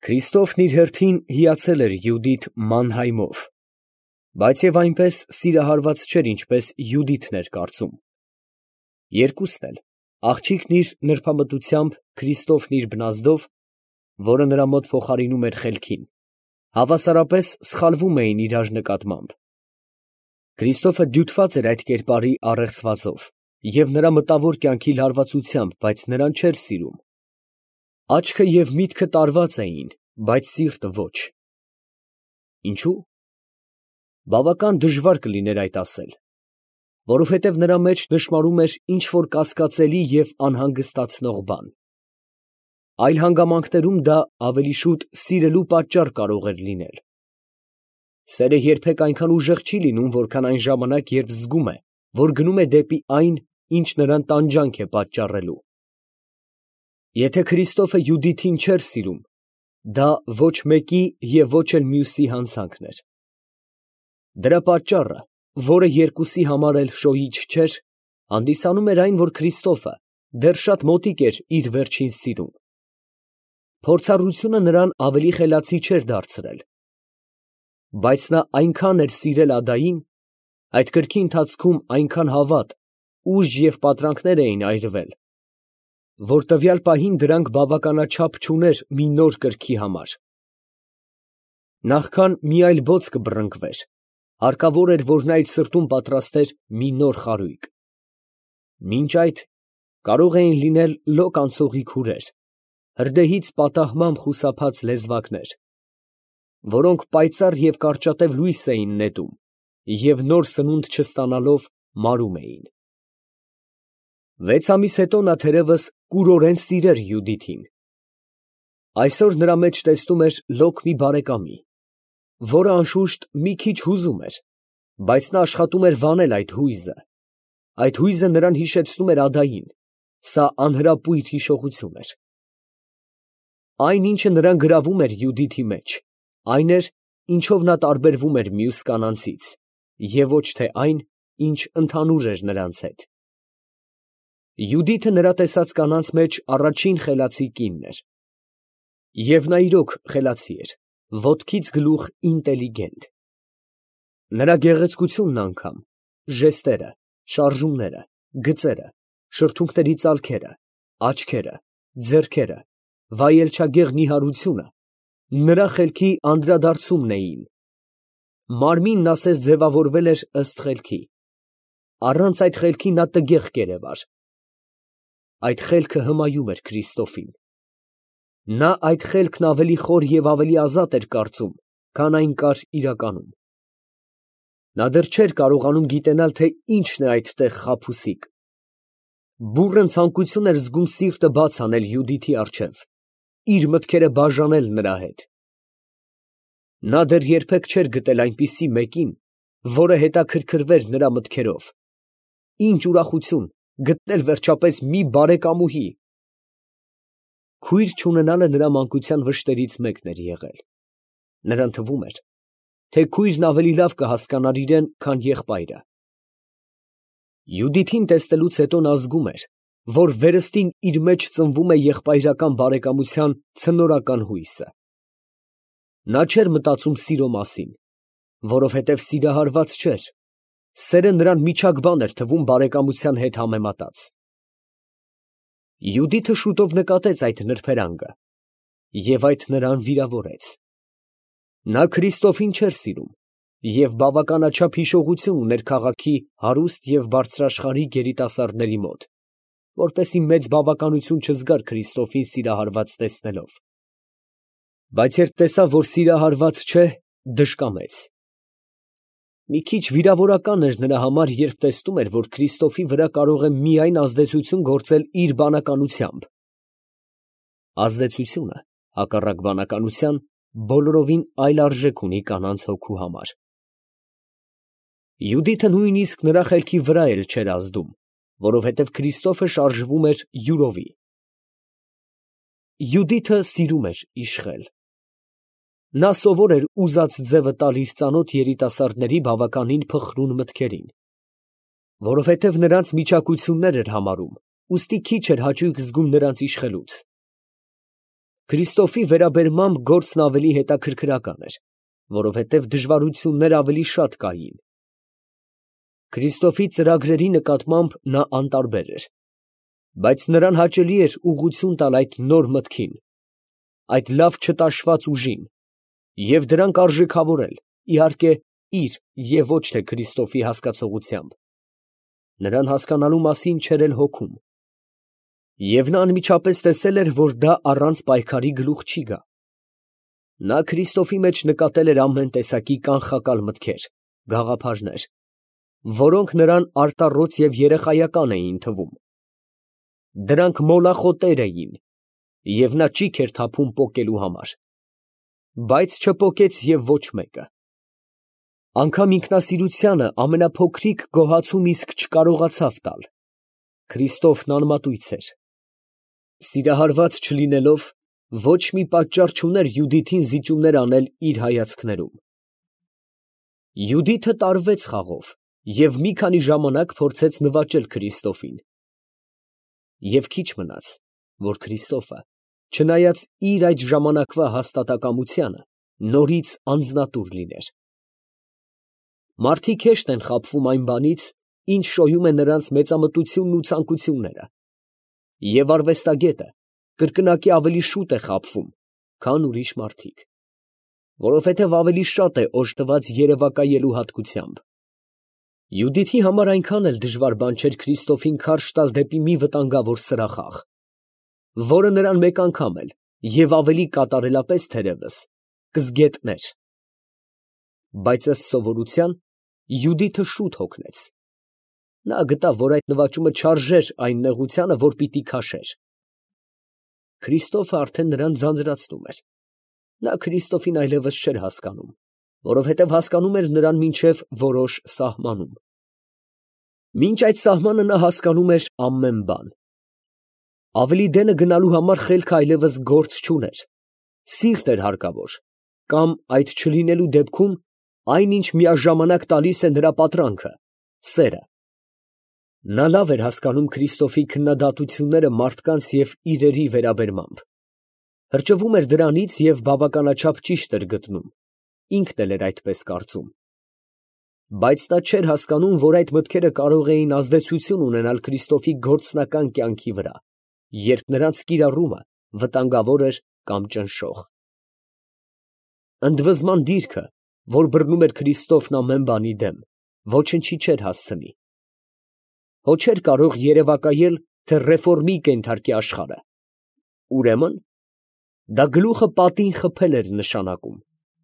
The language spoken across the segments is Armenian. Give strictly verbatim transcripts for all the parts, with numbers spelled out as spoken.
Քրիստոֆն իր հերթին հիացել էր Յուդիթ Մանհայմով, բայց և այնպես սիրահարված չէր, ինչպես Յուդիթն էր կարծում. երկուսն էլ, աղջիկն իր նրբամտությամբ, Քրիստոֆն իր բնազդով, որը նրա մոտ փոխարինում էր խելքին, հավասարապես սխալվում էին իրար նկատմամբ. Քրիստոֆը դյութված էր այդ կերպարի առեղծվածով և նրա մտավոր կյանքի լարվածությամբ, բայց նրան չէր սիրում. աչքը և միտքը տարված էին, բայց սիրտը ոչ. ինչո՞ւ։ Բավական դժվար կլիներ այդ ասել, որովհետև նրա մեջ նշմարում էր ինչ֊որ կասկածելի և անհանգստացնող բան. այլ հանգամանքներում դա ավելի շուտ սիրելու պատճառ կարող էր լինել. սերը երբեք այնքան ուժեղ չի լինում, որքան այն ժամանակ, երբ զգում է, որ գնում է դեպի այն, ինչ նրան տանջանք է պատճառելու։ Եթե Քրիստոֆը Յուդիթին չէր սիրում, դա ոչ մեկի և ոչ էլ մյուսի հանցանքն էր։ Դրա պատճառը, որը երկուսի համար էլ շոյիչ չէր, հանդիսանում էր այն, որ Քրիստոֆը դեռ շատ մոտիկ էր իր վերջին սիրուն։ Փորձառությունը նրան ավելի խելացի չէր դարձրել, բայց նա այնքան էր սիրել ադային, այդ կրքի ընթացքում այնքան հավատ, ուժ և պատրանքներ էին այրվել, որ տվյալ պահին դրանք բավականաչափ չուներ մի նոր կրքի համար։ Նախքան մի այլ բոց կբռնկվեր, հարկավոր էր, որ նա իր սրտում պատրաստեր մի նոր խարույկ։ Մինչ այդ կարող էին լինել լոկ անցողի քուրեր, հրդեհից պատահմամբ խուսափած լեզվակներ, որոնք պայծառ և կարճատև լույս էին նետում և նոր սնունդ չստանալով մարում էին։ Վեց ամիս հետո նա թերևս կուրորեն սիրեր Յուդիթին։ Այսօր նրա մեջ տեսնում էր լոկ մի բարեկամի, որը անշուշտ մի քիչ հուզում էր, բայց նա աշխատում էր վանել այդ հույզը. այդ հույզը նրան հիշեցնում էր ադային, սա անհրապույր հիշողություն էր։ Այն, ինչը նրան գրավում էր Յուդիթի մեջ, այն էր, ինչով նա տարբերվում էր մյուս կանանցից, և ոչ թե այն, ինչ ընդհանուր էր նրանց հետ։ Յուդիթը նրա տեսած կանանց մեջ առաջին խելացի կինն էր։ Եվ նա իրոք խելացի էր, ոտքից գլուխ ինտելիգենտ։ Նրա գեղեցկությունն անգամ, ժեստերը, շարժումները, գծերը, շրթունքների ծալքերը, աչքերը, ձեռքերը, վայելչագեղ նիհարությունը նրա խելքի անդրադարձումն էին։ Մարմինն ասես ձևավորվել էր ըստ խելքի. առանց այդ խելքի նա տգեղ կերևար։ Այդ խելքը հմայում էր Քրիստոֆին։ Նա այդ խելքն ավելի խոր և ավելի ազատ էր կարծում, քան այն կար իրականում։ Նա դեռ չէր կարողանում գիտենալ, թե ինչն է այդտեղ խաբուսիկ։ Բուռն ցանկություն էր զգում սիրտը բաց անել Յուդիթի առջև, իր մտքերը բաժանել նրա հետ։ Նա դեռ երբեք չէր գտել այնպիսի մեկին, որը հետաքրքրվեր նրա մտքերով։ Ինչ ուրախություն գտնել վերջապես մի բարեկամուհի։ Քույր չունենալը նրա մանկության վշտերից մեկն էր եղել։ Նրան թվում էր, թե քույրն ավելի լավ կհասկանար իրեն, քան եղբայրը։ Յուդիթին տեսնելուց հետո նա զգում էր, որ վերստին իր մեջ ծնվում է եղբայրական բարեկամության ցնորական հույսը։ Նա չէր մտածում սիրո մասին, որովհետև սիրահարված չէր, սերը նրան միջակ բան էր թվում բարեկամության հետ համեմատած։ Յուդիթը շուտով նկատեց այդ նրբերանգը, և այդ նրան վիրավորեց։ Նա Քրիստոֆին չէր սիրում և բավականաչափ հիշողություն ուներ քաղաքի հարուստ և բարձրաշխարհիկ երիտասարդների մոտ, որպեսզի մեծ բավականություն չզգար Քրիստոֆին սիրահարված տեսնելով։ Բայց երբ տեսավ, որ սիրահարված չէ, դժկամեց։ Մի քիչ վիրավորական էր նրա համար, երբ տեսնում էր, որ Քրիստոֆի վրա կարող է միայն ազդեցություն գործել իր բանականությամբ։ Ազդեցությունը, հակառակ բանականության, բոլորովին այլ արժեք ունի կանանց հոգու համար։ Յուդիթը նույնիսկ նրա խելքի վրա էլ չէր ազդում, որովհետև Քրիստոֆը շարժվում էր յուրովի։ Յուդիթը սիրում էր իշխել։ Նա սովոր էր ուզած ձևը տալ իր ծանոթ երիտասարդների բավականին փխրուն մտքերին, որովհետև նրանց միջակություններ էր համարում, ուստի քիչ էր հաճույք զգում նրանց իշխելուց։ Քրիստոֆի վերաբերմամբ գործն ավելի հետաքրքրական էր, որովհետև դժվարություններ ավելի շատ կային։ Քրիստոֆի ծրագրերի նկատմամբ նա անտարբեր էր, բայց նրան հաճելի էր ուղղություն տալ այդ նոր մտքին, այդ լավ չտաշված ուժին և դրանք արժեքավորել, իհարկե, իր և ոչ թե Քրիստոֆի հասկացողությամբ։ Նրան հասկանալու մասին չէր էլ հոգում։ Եվ նա անմիջապես տեսել էր, որ դա առանց պայքարի գլուխ չի գա։ Նա Քրիստոֆի մեջ նկատել էր ամեն տեսակի կանխակալ մտքեր, գաղափարներ, որոնք նրան արտառոց և երեխայական էին թվում։ Դրանք մոլախոտեր էին, և նա ճիգ էր թափում պոկելու համար, բայց չպոկեց և ոչ մեկը։ Անգամ ինքնասիրությանը ամենափոքրիկ գոհացում իսկ չկարողացավ տալ։ Քրիստոֆն անմատույց էր։ Սիրահարված չլինելով, ոչ մի պատճառ չուներ Յուդիթին զիջումներ անել իր հայացքներում։ Յուդիթը տարվեց խաղով և մի քանի ժամանակ փորձեց նվաճել Քրիստոֆին։ Եվ քիչ մնաց, որ Քրիստոֆը, չնայած իր այդ ժամանակվա հաստատակամությանը, նորից անձնատուր լիներ։ Մարդիկ հեշտ են խաբվում այն բանից, ինչ շոյում է նրանց մեծամտությունն ու ցանկությունները, և արվեստագետը կրկնակի ավելի շուտ է խաբվում, քան ուրիշ մարդիկ, որովհետև ավելի շատ է օժտված երևակայելու հատկությամբ։ Յուդիթի համար այնքան էլ դժվար բան չէր Քրիստոֆին քարշ տալ դեպի մի վտանգավոր սրախախ, որը նրան մեկ անգամ էլ և ավելի կատարելապես թերևս կզգետներ։ Բայց ըստ սովորության Յուդիթը շուտ հոգնեց։ Նա գտավ, որ այդ նվաճումը չարժեր այն նեղությանը, որ պիտի քաշեր։ Քրիստոֆը արդեն նրան ձանձրացնում էր։ Նա Քրիստոֆին այլևս չէր հասկանում, որովհետև հասկանում էր նրան մինչև որոշ սահմանում։ Մինչ այդ սահմանը նա հասկանում էր ամեն բան։ Ավելի դենը գնալու համար խելքը այլևս գործ չուներ, սիրտ էր հարկավոր, կամ այդ չլինելու դեպքում այն, ինչ միաժամանակ տալիս է նրա պատրանքը, սերը։ Նա լավ էր հասկանում Քրիստոֆի քննադատությունները մարդկանց և իրերի վերաբերմամբ, հրճվում էր դրանից և բավականաչափ ճիշտ էր գտնում, ինքն էլ էր այդպես կարծում։ Բայց նա չէր հասկանում, որ այդ մտքերը կարող էին ազդեցություն ունենալ Քրիստոֆի գործնական կյանքի վրա, երբ նրանց կիրառումը վտանգավոր էր կամ ճնշող։ Ընդվզման դիրքը, որ բռնում էր Քրիստոֆն ամեն բանի դեմ, ոչնչի չէր հասցնի։ Հո չէր կարող երևակայել, թե ռեֆորմի կենթարկի աշխարհը։ Ուրեմն, դա գլուխը պատին խփել էր նշանակում։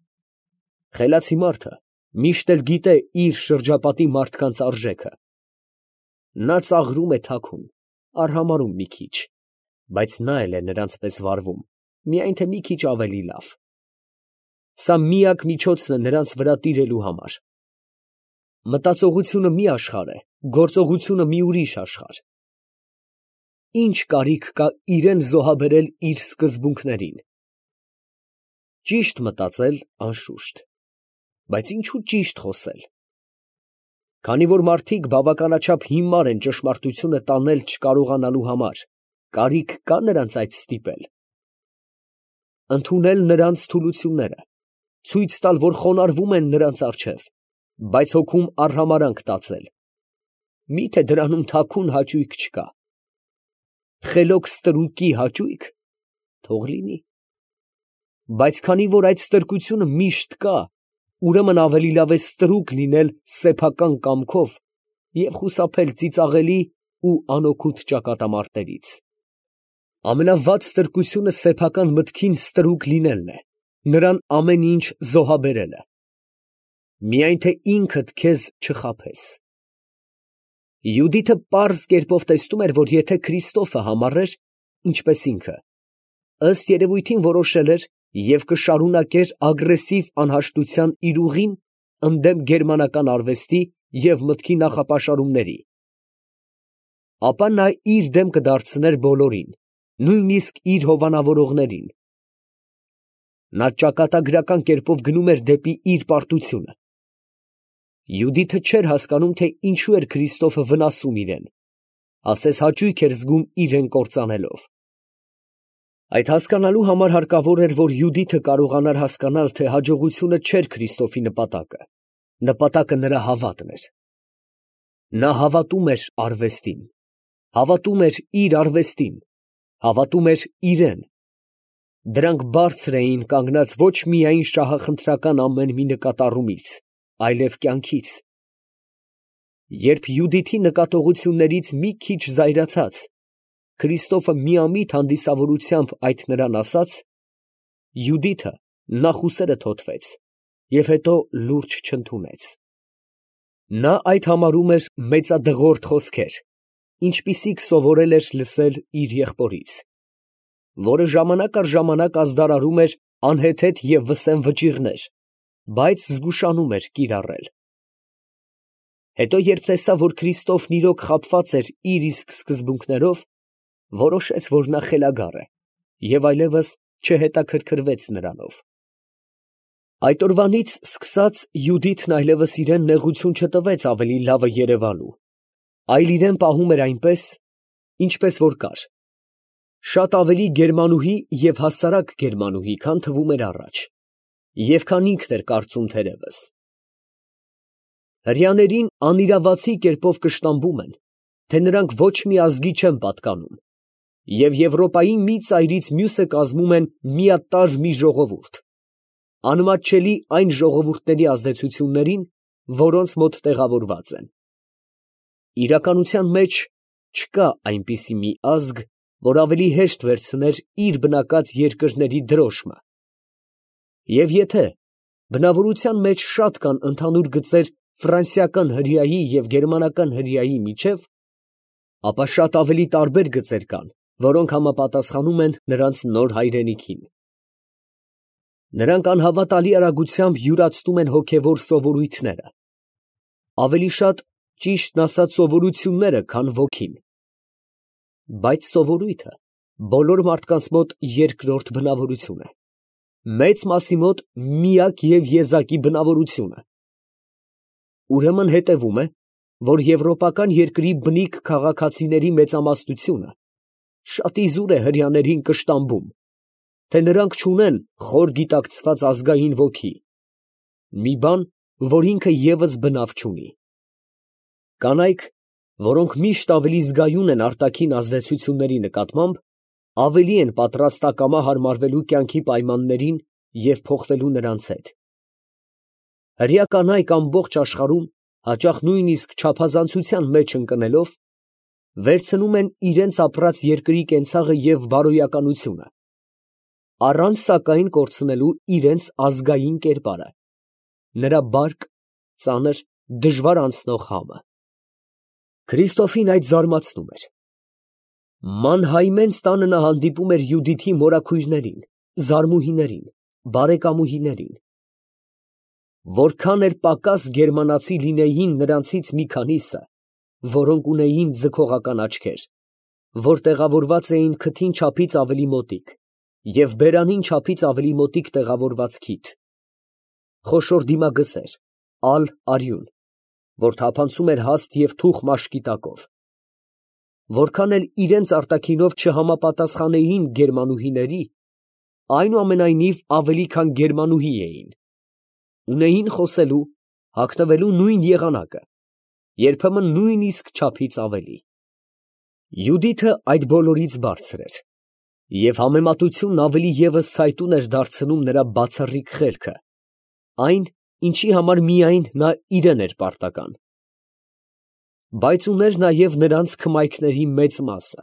Խելացի մարդը միշտ էլ գիտե իր շրջապատի մարդկանց արժեքը։ Նա ծաղրում է թաքուն, արհամարհում մի քիչ, բայց նա էլ է նրանց պես վարվում, միայն թե մի քիչ ավելի լավ։ Սա միակ միջոցն է նրանց վրա տիրելու համար։ Մտածողությունը մի աշխարհ է, գործողությունը մի ուրիշ աշխարհ։ Ինչ կարիք կա իրեն զոհաբերել իր սկզբունքներին։ Ճիշտ մտածել, անշուշտ, բայց ինչու ճիշտ խոսել։ Քանի որ մարդիկ բավականաչափ հիմար են ճշմարտությունը տանել չկարողանալու համար, կարիք կա նրանց այդ ստիպել։ Ընդունել նրանց թուլությունները, ցույց տալ, որ խոնարհվում են նրանց առջև, բայց հոգում արհամարհանք տածել։ Մի՞թե դրանում թաքուն հաճույք չկա։ Խելոք ստրուկի հաճույք, թող լինի։ Բայց քանի որ այդ ստրկությունը միշտ կա, ուրեմն ավելի լավ է ստրուկ լինել սեփական կամքով և խուսափել ծիծաղելի ու անօգուտ ճակատամարտերից։ Ամենավատ ստրկությունը սեփական մտքին ստրուկ լինելն է, նրան ամեն ինչ զոհաբերելը, միայն թե ինքդ քեզ չխաբես։ Յուդիթը պարզ կերպով տեսնում էր, որ եթե Քրիստոֆը համառ էր, ինչպես ինքը, ըստ երևույթին որոշել էր և կշարունակեր ագրեսիվ անհաշտության իր ուղին ընդդեմ գերմանական արվեստի և մտքի նախապաշարումների, ապա նա իր դեմ կդարձներ բոլորին, նույնիսկ իր հովանավորողներին։ Նա ճակատագրական կերպով գնում էր դեպի իր պարտությունը։ Յուդիթը չէր հասկանում, թե ինչու էր Քրիստոֆը վնասում իրեն, ասես հաճույք էր զգում իրեն կործանելով։ Այդ հասկանալու համար հարկավոր էր, որ Յուդիթը կարողանար հասկանալ, թե հաջողությունը չէր Քրիստոֆի նպատակը, նպատակը նրա հավատն էր։ Նա հավատում էր արվեստին, հավատում էր իր արվեստին, հավատում էր իրեն։ Դրանք բարձր էին կանգնած ոչ միայն շահախնդրական ամեն մի նկատառումից, այլև կյանքից։ Երբ Յուդիթի նկատողություններից մի քիչ զայրացած, Քրիստոֆը միամիտ հանդիսավորությամբ այդ նրան ասաց, Յուդիթը նախուսերը թոթվեց և հետո լուրջ չընդունեց։ Նա այդ համարում էր մեծադղորդ խոսքեր, ինչպիսիք սովորել էր լսել իր եղբորից, որը ժամանակ առ ժամանակ ազդարարում էր անհեթեթ և վսեմ վճիռներ, բայց զգուշանում էր կիրառել։ Հետո երբ տեսավ, որ Քրիստոֆն իրոք խաբված էր իր իսկ սկզբունքներով, որոշեց, որ նա խելագար է և այլևս չհետաքրքրվեց նրանով։ Այդ օրվանից սկսած Յուդիթն այլևս իրան նեղություն չտվեց ավելի լավը երևալու, այլ իրան պահում էր այնպես, ինչպես որ կար, շատ ավելի գերմանուհի և հասարակ գերմանուհի, քան թվում էր առաջ, և քան ինքն էր կարծում թերևս։ Հրեաներին անիրավացի կերպով կշտամբում են, թե նրանք ոչ մի ազգի չեն պատկանում, և Եվրոպայի մի ծայրից մյուսը կազմում են միատարր մի ժողովուրդ, անմատչելի այն ժողովուրդների ազդեցություններին, որոնց մոտ տեղավորված են։ Իրականության մեջ չկա այնպիսի մի ազգ, որ ավելի հեշտ վերցներ իր բնակած երկրների դրոշմը, և եթե բնավորության մեջ շատ կան ընդհանուր գծեր ֆրանսիական հրեայի և գերմանական հրեայի միջև, ապա շատ ավելի տարբեր գծեր կան, որոնք համապատասխանում են նրանց նոր հայրենիքին։ Նրանք անհավատալի արագությամբ յուրացնում են հոգևոր սովորույթները, ավելի շատ ճիշտն ասած սովորությունները, քան ոգին։ Բայց սովորույթը բոլոր մարդկանց մոտ երկրորդ բնավորություն է, մեծ մասի մոտ միակ և եզակի բնավորությունը։ Ուրեմն հետևում է, որ եվրոպական երկրի բնիկ քաղաքացիների մեծամասնությունը շատ իզուր է հրեաներին կշտամբում, թե նրանք չունեն խոր գիտակցված ազգային ոգի, մի բան, որ ինքը ևս բնավ չունի։ Կանայք, որոնք միշտ ավելի զգայուն են արտաքին ազդեցությունների նկատմամբ, ավելի են պատրաստ ակամա հարմարվելու կյանքի պայմաններին և փոխվելու նրանց հետ։ Հրեա կանայք ամբողջ աշխարհում, հաճախ նույնիսկ չափազանցության մեջ ընկնելով, վերցնում են իրենց ապրած երկրի կենցաղը և բարոյականությունը, առանց սակայն կորցնելու իրենց ազգային կերպարը, նրա բարկ, ծանր, դժվար անցնող համը։ Քրիստոֆին այդ զարմացնում էր։ Մանհայմենց տանը նա հանդիպում էր Յուդիթի մորաքույրներին, զարմուհիներին, բարեկամուհիներին։ Որքան էլ պակաս գերմանացի լինեին նրանցից մի քանիսը, որոնք ունեին ձգողական աչքեր, որ տեղավորված էին քթին չափից ավելի մոտիկ և բերանին չափից ավելի մոտիկ տեղավորված քիթ, խոշոր դիմագծեր, ալ արյուն, որ թափանցում էր հաստ և թուխ մաշկի տակով, որքան էլ իրենց արտաքինով չհամապատասխանեին գերմանուհիների, այնուամենայնիվ ավելի քան գերմանուհի էին, ունեին խոսելու, հագնվելու նույն եղանակը, երբեմն նույնիսկ չափից ավելի։ Յուդիթը այդ բոլորից բարձր էր, և համեմատությունն ավելի ևս ցայտուն էր դարձնում նրա բացառիկ խելքը, այն, ինչի համար միայն նա իրեն էր պարտական։ Բայց ուներ նաև նրանց քմայքների մեծ մասը։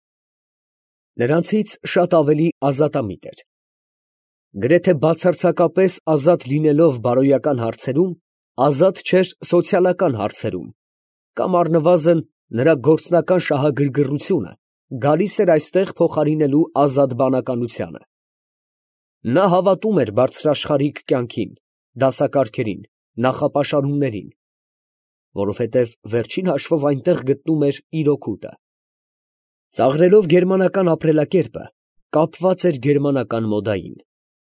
Նրանցից շատ ավելի ազատամիտ էր։ Գրեթե բացարձակապես ազատ լինելով բարոյական հարցերում, ազատ չէր սոցիալական հարցերում, կամ առնվազն նրա գործնական շահագրգռությունը գալիս էր այստեղ փոխարինելու ազատ բանականությանը։ Նա հավատում էր բարձրաշխարհիկ կյանքին, դասակարգերին, նախապաշարումներին, որովհետև վերջին հաշվով այնտեղ գտնում էր իր օգուտը։ Ծաղրելով գերմանական ապրելակերպը, կապված էր գերմանական մոդային։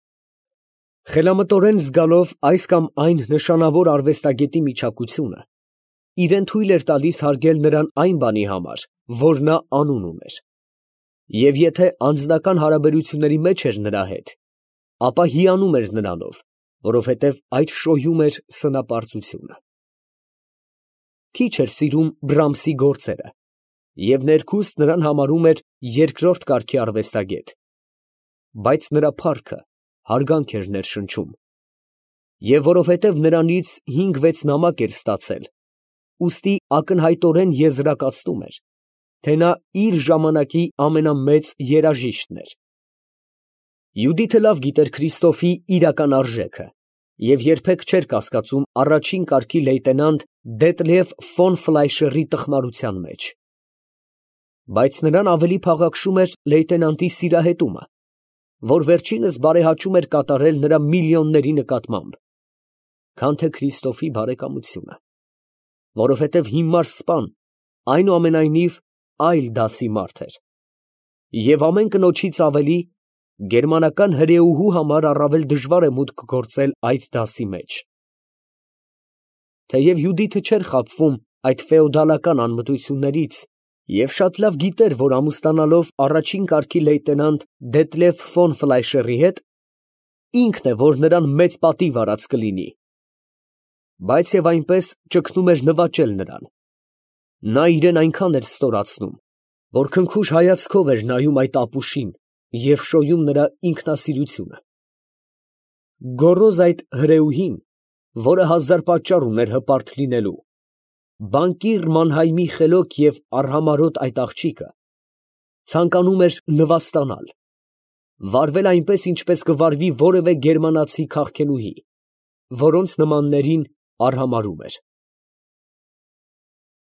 Խելամտորեն զգալով այս կամ այն նշանավոր արվեստագետի միջակությունը, իրեն թույլ էր տալիս հարգել նրան այն բանի համար, որ նա անուն ուներ, Եվ եթե անձնական հարաբերությունների մեջ էր նրա հետ, ապա հիանում էր նրանով, որովհետև այդ շոյում էր սնապարծությունը։ Քիչ էր սիրում Բրամսի գործերը և ներքուստ նրան համարում էր երկրորդ կարգի արվեստագետ, բայց նրա փառքը հարգանք էր ներշնչում, և որովհետև նրանից հինգ֊վեց նամակ էր ստացել, ուստի ակնհայտորեն եզրակացնում էր, թե նա իր ժամանակի ամենամեծ երաժիշտն էր։ Յուդիթը լավ գիտեր Քրիստոֆի իրական արժեքը և երբեք չէր կասկածում առաջին կարգի լեյտենանտ Դետլև ֆոն Ֆլայշերի տխմարության մեջ, բայց նրան ավելի փաղաքշում էր լեյտենանտի սիրահետումը, որ վերջինս բարեհաճում էր կատարել նրա միլիոնների նկատմամբ, քան թե Քրիստոֆի բարեկամությունը, որովհետև հիմար սպան այնուամենայնիվ այլ դասի մարդ էր, և ամեն կնոջից ավելի գերմանական հրեուհու համար առավել դժվար է մուտք գործել այդ դասի մեջ։ Թեև Յուդիթը չէր խաբվում այդ ֆեոդալական անմտություններից և շատ լավ գիտեր, որ ամուսնանալով առաջին կարգի լեյտենանտ Դետլև ֆոն Ֆլայշերի հետ, ինքն է, որ նրան մեծ պատիվ արած կլինի, բայց և այնպես ճգնում էր նվաճել նրան. նա իրան այնքան էր ստորացնում, որ քնքուշ հայացքով էր նայում այդ ապուշին և շոյում նրա ինքնասիրությունը։ Գոռոզ այդ հրեուհին, որը հազար պատճառ ուներ հպարտ լինելու, բանկիր Մանհայմի խելոք և արհամարհոտ այդ աղջիկը, ցանկանում էր նվաստանալ, վարվել այնպես, ինչպես կվարվի որևէ գերմանացի քաղքենուհի, որոնց նմաններին արհամարհում էր։